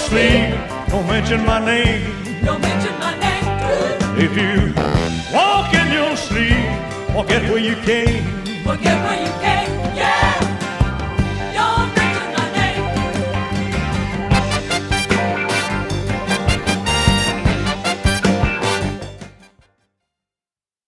sleep, don't mention my name. Don't mention my name. If you walk in your sleep, forget where you came. Forget where you came.